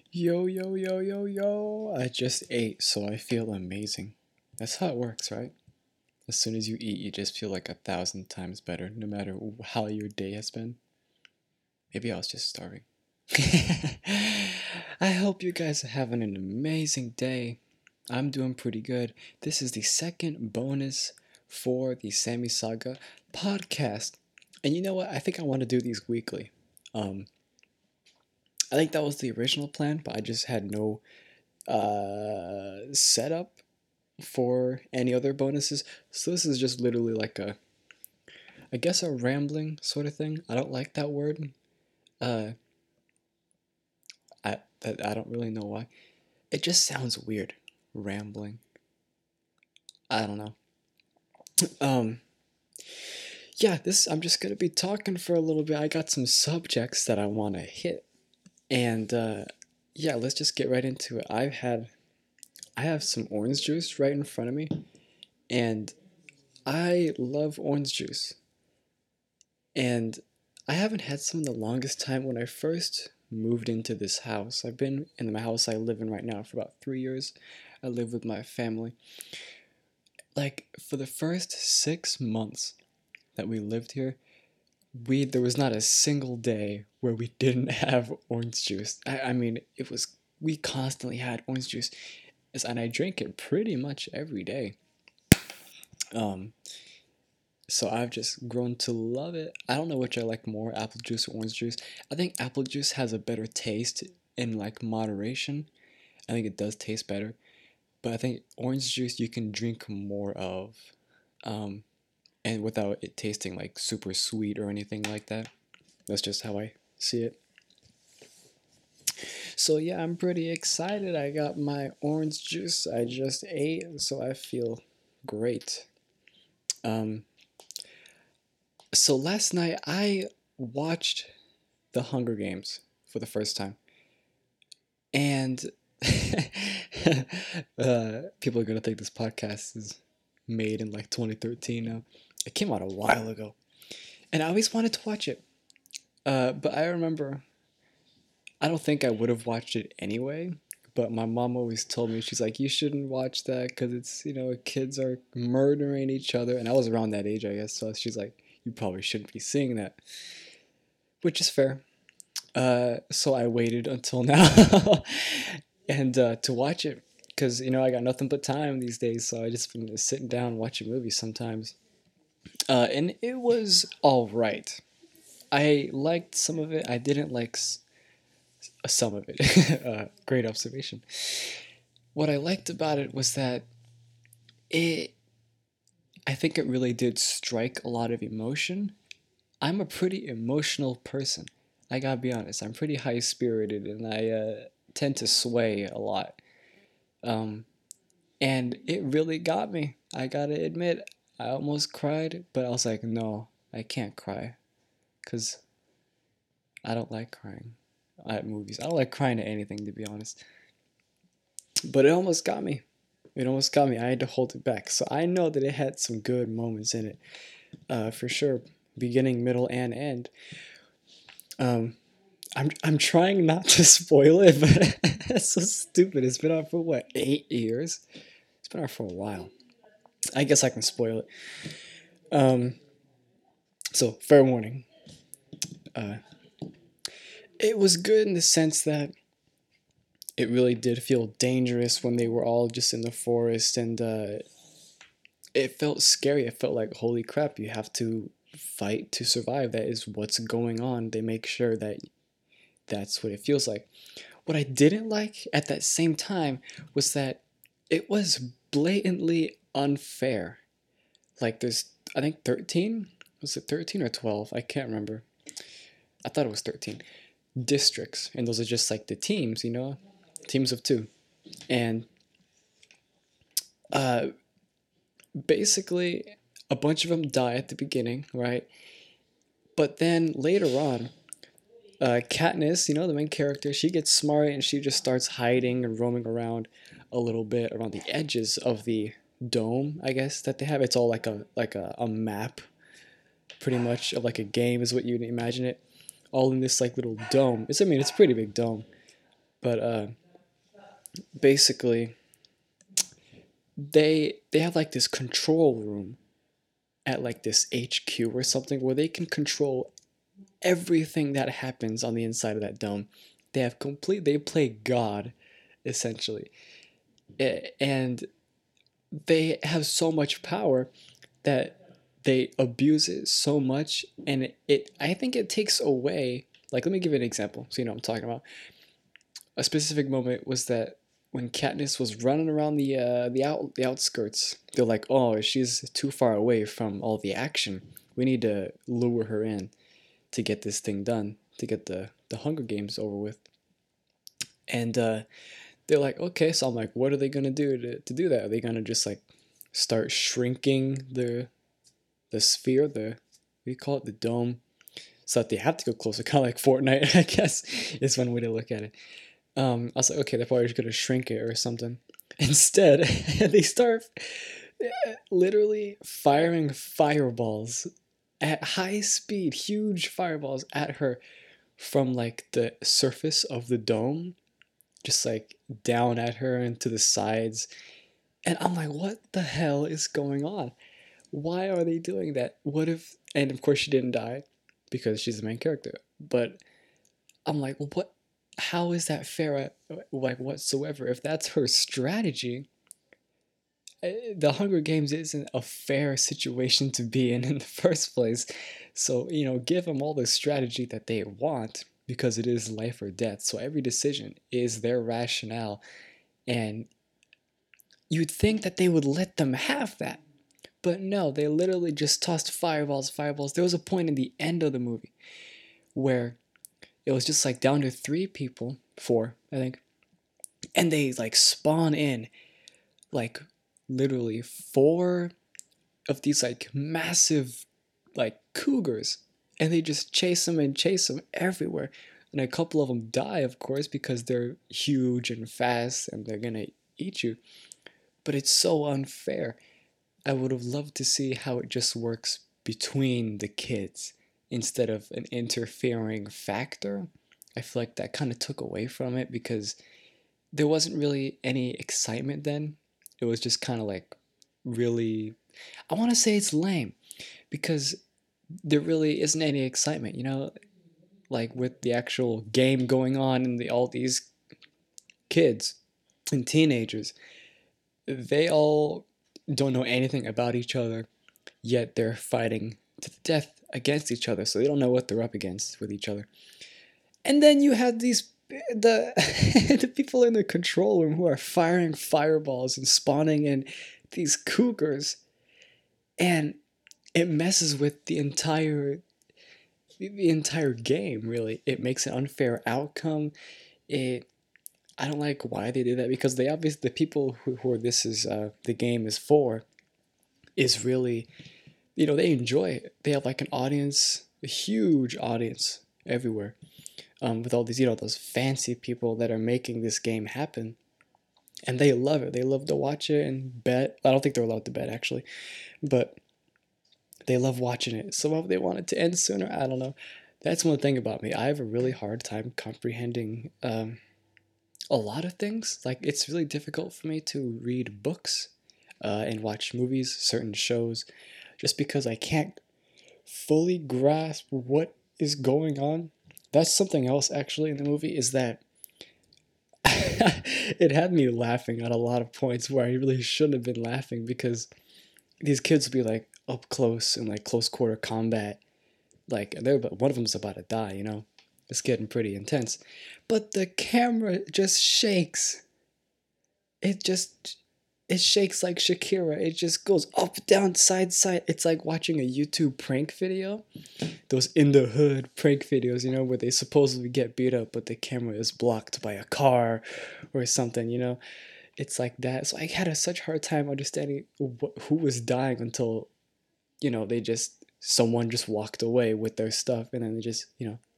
Yo, yo, yo, yo, yo. I just ate, so I feel amazing. That's how it works, right? As soon as you eat, you just feel like 1,000 times better, no matter how your day has been. Maybe I was just starving. I hope you guys are having an amazing day. I'm doing pretty good. This is the second bonus for the Sammy Saga podcast. And you know what? I think I want to do these weekly. Um, I think that was the original plan, but I just had no setup for any other bonuses. So this is just literally like I guess a rambling sort of thing. I don't like that word. Uh, I don't really know why. It just sounds weird. Rambling. I don't know. Um, yeah, this I'm just gonna be talking for a little bit. I got some subjects that I want to hit, and yeah, let's just get right into it. I have some orange juice right in front of me, and I love orange juice. And I haven't had some in the longest time. When I first moved into this house, I've been in the house I live in right now for about 3 years. I live with my family. Like for the first 6 months that we lived here, we there was not a single day where we didn't have orange juice. I mean, it was we constantly had orange juice, and I drink it pretty much every day. Um, So I've just grown to love it. I don't know which I like more, apple juice or orange juice. I think apple juice has a better taste in like moderation. I think it does taste better. But I think orange juice you can drink more of, um, and without it tasting like super sweet or anything like that. That's just how I see it. So yeah, I'm pretty excited. I got my orange juice I just ate, so I feel great. Um, so last night I watched The Hunger Games for the first time. And people are going to think this podcast is made in like 2013 now. It came out a while ago. And I always wanted to watch it. But I remember, I don't think I would have watched it anyway. But my mom always told me, she's like, you shouldn't watch that because it's, kids are murdering each other. And I was around that age, I guess. So she's like, you probably shouldn't be seeing that. Which is fair. So I waited until now and to watch it because I got nothing but time these days, so I just been sitting down watching movies sometimes. And it was all right. I liked some of it. I didn't like some of it. Great observation. What I liked about it was that it. I think it really did strike a lot of emotion. I'm a pretty emotional person. I gotta be honest. I'm pretty high spirited, and I tend to sway a lot. Um, and it really got me. I gotta admit, I almost cried, but I was like, no, I can't cry, cause I don't like crying at movies. I don't like crying at anything, to be honest. But it almost got me. It almost got me. I had to hold it back. So I know that it had some good moments in it, for sure, beginning, middle, and end. Um, I'm trying not to spoil it, but it's so stupid. It's been out for what, 8 years? It's been out for a while. I guess I can spoil it. Um, so fair warning. Uh, it was good in the sense that it really did feel dangerous when they were all just in the forest, and it felt scary. It felt like, holy crap, you have to fight to survive. That is what's going on. They make sure that that's what it feels like. What I didn't like at that same time was that it was blatantly unfair. Like there's, I think 13, was it 13 or 12? I can't remember. I thought it was 13 districts, and those are just like the teams, teams of two. And uh, basically, a bunch of them die at the beginning, right? But then later on, Katniss, the main character, she gets smart and she just starts hiding and roaming around a little bit around the edges of the dome, I guess, that they have. It's all like a map, pretty much, of like a game is what you'd imagine it. All in this like little dome. It's a pretty big dome. But basically, they have like this control room at like this HQ or something where they can control everything that happens on the inside of that dome. They play God essentially. And they have so much power that they abuse it so much, and I think it takes away, like, let me give you an example so you know what I'm talking about. A specific moment was that when Katniss was running around the outskirts, they're like, "Oh, she's too far away from all the action. We need to lure her in to get this thing done, to get the Hunger Games over with." And they're like, "Okay." So I'm like, "What are they gonna do to do that? Are they gonna just like start shrinking the sphere, the what do you call it, the dome, so that they have to go closer, kind of like Fortnite, I guess, is one way to look at it." I was like, okay, they're probably just gonna shrink it or something. Instead, they start literally firing fireballs at high speed, huge fireballs at her from like the surface of the dome, just like down at her and to the sides. And I'm like, what the hell is going on? Why are they doing that? What if, and of course she didn't die because she's the main character, but I'm like, what, how is that fair, like, whatsoever? If that's her strategy, the Hunger Games isn't a fair situation to be in the first place. So, you know, give them all the strategy that they want because it is life or death. So every decision is their rationale. And you'd think that they would let them have that. But no, they literally just tossed fireballs, fireballs. There was a point in the end of the movie where it was just like down to 3 people, 4, I think. And they like spawn in like literally 4 of these like massive like cougars, and they just chase them everywhere. And a couple of them die, of course, because they're huge and fast and they're gonna eat you. But it's so unfair. I would have loved to see how it just works between the kids instead of an interfering factor. I feel like that kind of took away from it because there wasn't really any excitement then. It was just kind of like really, I want to say it's lame because there really isn't any excitement, you know, like with the actual game going on and all these kids and teenagers, they all don't know anything about each other, yet they're fighting to the death against each other, so they don't know what they're up against with each other. And then you have the the people in the control room who are firing fireballs and spawning in these cougars, and it messes with the entire game. Really, it makes an unfair outcome. It I don't like why they did that because they obviously, the people who this is the game is for, is really, you know, they enjoy it. They have like an audience, a huge audience everywhere, with all these, you know, those fancy people that are making this game happen, and they love it. They love to watch it and bet. I don't think they're allowed to bet actually, but they love watching it. Some of they want it to end sooner. I don't know. That's one thing about me. I have a really hard time comprehending a lot of things. Like, it's really difficult for me to read books and watch movies, certain shows, just because I can't fully grasp what is going on. That's something else actually in the movie, is that it had me laughing at a lot of points where I really shouldn't have been laughing because these kids would be like up close and like close quarter combat, like one of them's about to die, you know. It's getting pretty intense, but the camera just shakes. It just, it shakes like Shakira. It just goes up, down, side, side. It's like watching a YouTube prank video. Those in the hood prank videos, you know, where they supposedly get beat up, but the camera is blocked by a car or something, you know. It's like that. So I had such hard time understanding who was dying until, you know, someone just walked away with their stuff, and then they just, you know.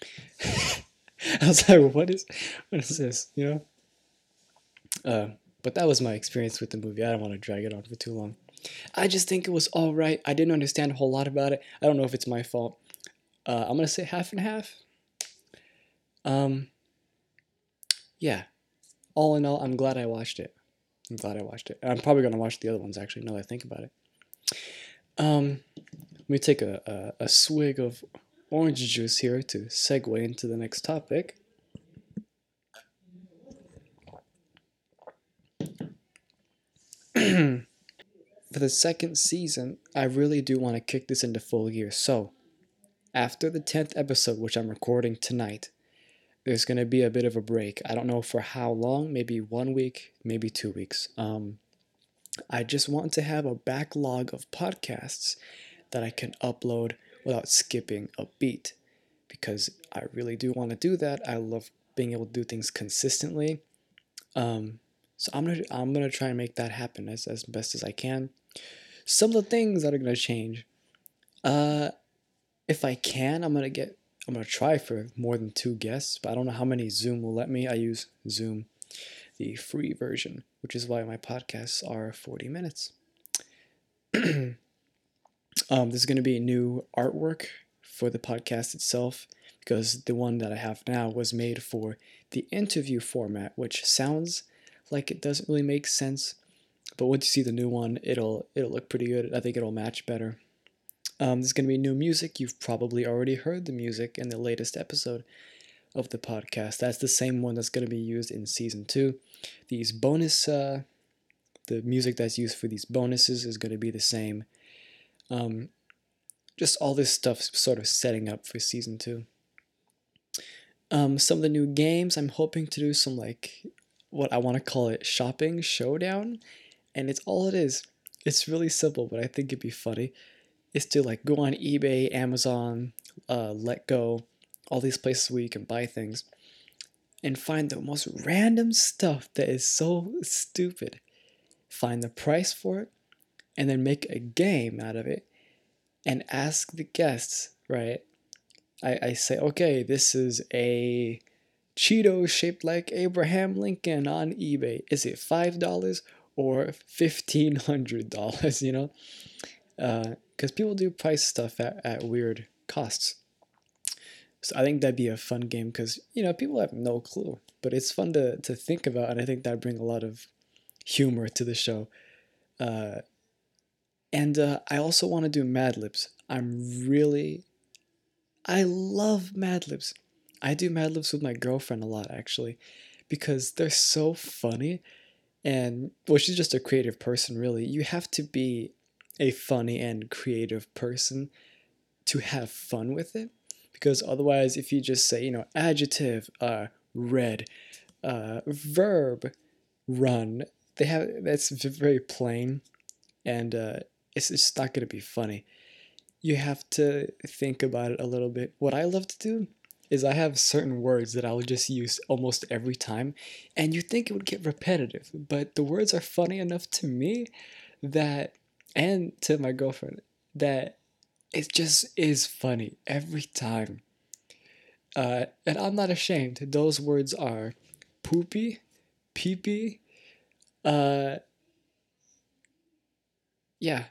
I was like, what is this, you know? Uh, but that was my experience with the movie. I don't want to drag it on for too long. I just think it was all right. I didn't understand a whole lot about it. I don't know if it's my fault. I'm gonna say half and half. Um, yeah, all in all, I'm glad I watched it. And I'm probably gonna watch the other ones actually. Now that I think about it. Let me take a swig of orange juice here to segue into the next topic. For the second season, I really do want to kick this into full gear. So, after the 10th episode, which I'm recording tonight, there's going to be a bit of a break. I don't know for how long, maybe 1 week, maybe 2 weeks. I just want to have a backlog of podcasts that I can upload without skipping a beat because I really do want to do that. I love being able to do things consistently. So I'm gonna try and make that happen as best as I can. Some of the things that are gonna change. Uh, if I can, I'm gonna try for more than 2 guests, but I don't know how many Zoom will let me. I use Zoom, the free version, which is why my podcasts are 40 minutes. There's gonna be new artwork for the podcast itself because the one that I have now was made for the interview format, which sounds like it doesn't really make sense. But once you see the new one, it'll look pretty good. I think it'll match better. There's gonna be new music. You've probably already heard the music in the latest episode of the podcast. That's the same one that's gonna be used in season 2. These the music that's used for these bonuses is gonna be the same. Just all this stuff sort of setting up for season 2. Some of the new games, I'm hoping to do some like what I want to call it shopping showdown, and it's all it is. It's really simple, but I think it'd be funny. Is to like go on eBay, Amazon, Letgo, all these places where you can buy things, and find the most random stuff that is so stupid. Find the price for it, and then make a game out of it, and ask the guests. Right? I say, okay, this is a Cheeto shaped like Abraham Lincoln on eBay. Is it $5 or $1,500? You know, because people do price stuff at weird costs. So I think that'd be a fun game because people have no clue, but it's fun to think about, and I think that bring a lot of humor to the show. And I also want to do Mad Libs. I love Mad Libs. I do Mad Libs with my girlfriend a lot actually, because they're so funny, and well, she's just a creative person really. You have to be a funny and creative person to have fun with it, because otherwise if you just say adjective red verb run, that's very plain, and it's just not going to be funny. You have to think about it a little bit. What I love to do is I have certain words that I'll just use almost every time, and you think it would get repetitive, but the words are funny enough to me that, and to my girlfriend, that it just is funny every time. And I'm not ashamed. Those words are poopy, peepee, uh, yeah.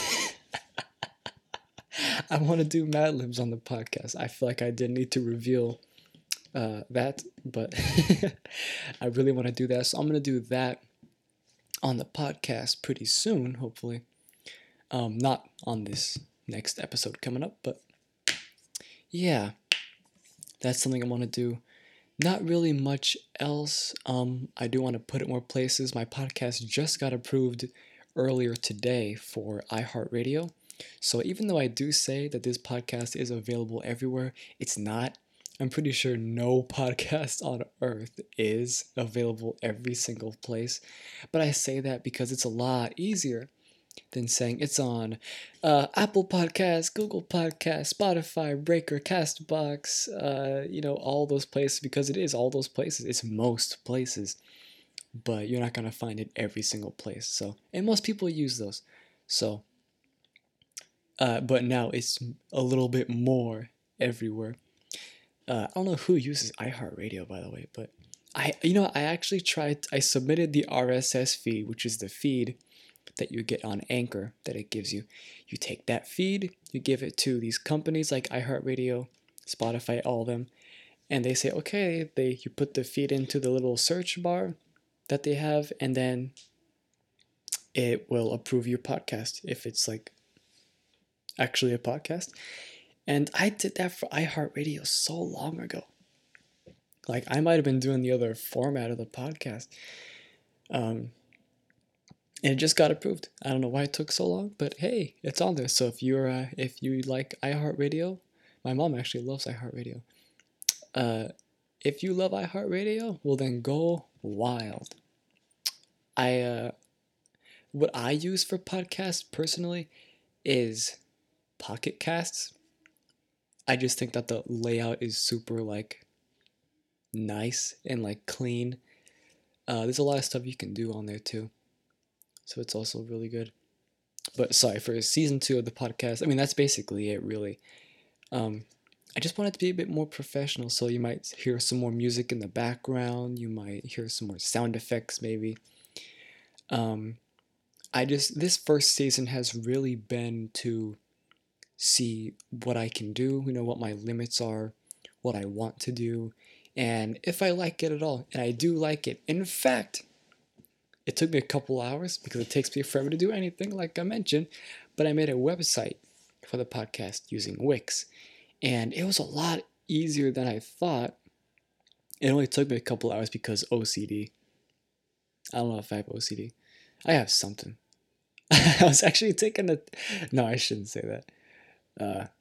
I want to do Mad Libs on the podcast. I feel like I didn't need to reveal that, but I really want to do that. So I'm going to do that on the podcast pretty soon, hopefully. Not on this next episode coming up, but yeah, that's something I want to do. Not really much else. I do want to put it more places. My podcast just got approved earlier today for iHeartRadio. So even though I do say that this podcast is available everywhere, it's not. I'm pretty sure no podcast on earth is available every single place. But I say that because it's a lot easier than saying it's on Apple Podcasts, Google Podcasts, Spotify, Breaker, Castbox, all those places, because it is all those places. It's most places, but you're not going to find it every single place. So, and most people use those. So, but now it's a little bit more everywhere. I don't know who uses iHeartRadio, by the way, but I actually tried. I submitted the RSS feed, which is the feed that you get on Anchor that it gives you. You take that feed, you give it to these companies like iHeartRadio, Spotify, all of them, and they say, okay, you put the feed into the little search bar that they have, and then it will approve your podcast if it's like actually a podcast. And I did that for iHeartRadio so long ago. Like, I might have been doing the other format of the podcast. And it just got approved. I don't know why it took so long, but hey, it's on there. So if you like iHeartRadio, my mom actually loves iHeartRadio. If you love iHeartRadio, well then go wild. What I use for podcasts personally is Pocket Casts. I just think that the layout is super like nice and like clean. There's a lot of stuff you can do on there too, so it's also really good. But sorry, for season 2 of the podcast, I mean that's basically it really. I just want it to be a bit more professional, so you might hear some more music in the background. You might hear some more sound effects maybe. This first season has really been to see what I can do, what my limits are, what I want to do, and if I like it at all. And I do like it. In fact, it took me a couple hours because it takes me forever to do anything, like I mentioned, but I made a website for the podcast using Wix, and it was a lot easier than I thought. It only took me a couple hours because OCD. I don't know if I have OCD. I have something. I was actually taking a... No, I shouldn't say that.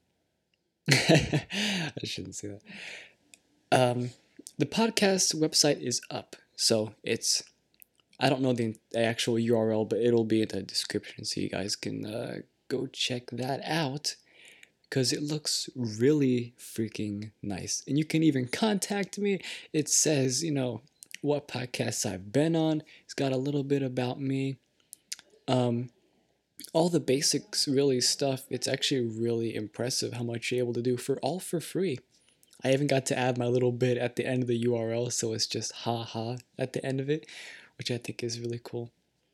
I shouldn't say that. The podcast website is up, so it's... I don't know the actual URL, but it'll be in the description, so you guys can go check that out, because it looks really freaking nice. And you can even contact me. It says, what podcasts I've been on. It's got a little bit about me. All the basics, really, stuff. It's actually really impressive how much you're able to do for free. I even got to add my little bit at the end of the URL, so it's just ha at the end of it, which I think is really cool.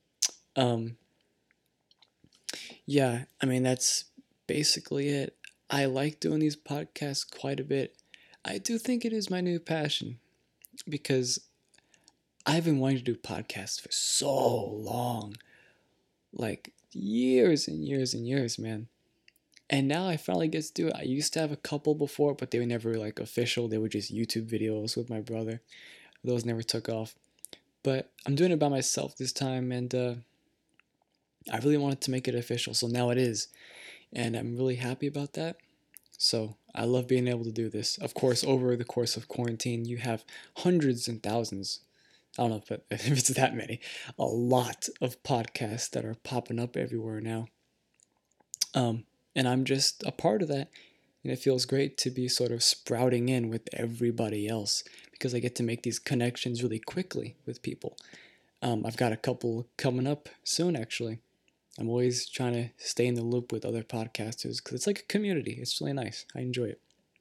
Yeah, I mean, that's basically it. I like doing these podcasts quite a bit. I do think it is my new passion, because I've been wanting to do podcasts for so long. Like, years and years and years, man. And now I finally get to do it. I used to have a couple before, but they were never like official. They were just YouTube videos with my brother. Those never took off. But I'm doing it by myself this time, and I really wanted to make it official, so now it is. And I'm really happy about that. So I love being able to do this. Of course, over the course of quarantine, you have hundreds and thousands. I don't know if it's that many. A lot of podcasts that are popping up everywhere now. And I'm just a part of that. And it feels great to be sort of sprouting in with everybody else, because I get to make these connections really quickly with people. I've got a couple coming up soon, actually. I'm always trying to stay in the loop with other podcasters because it's like a community. It's really nice. I enjoy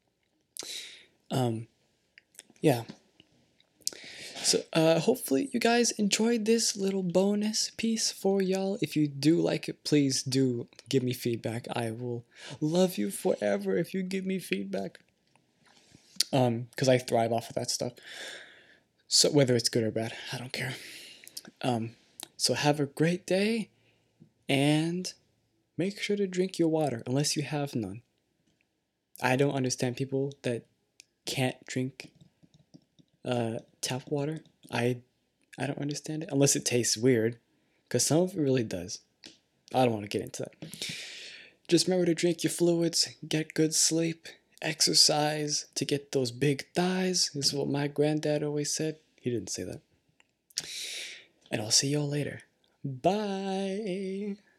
it. Yeah. So hopefully you guys enjoyed this little bonus piece for y'all. If you do like it, please do give me feedback. I will love you forever if you give me feedback. Because I thrive off of that stuff. So whether it's good or bad, I don't care. So have a great day, and make sure to drink your water unless you have none. I don't understand people that can't drink tap water. I don't understand it unless it tastes weird, because some of it really does. I don't want to get into that. Just remember to drink your fluids, get good sleep, exercise to get those big thighs. This is what my granddad always said. He didn't say that. And I'll see y'all later. Bye.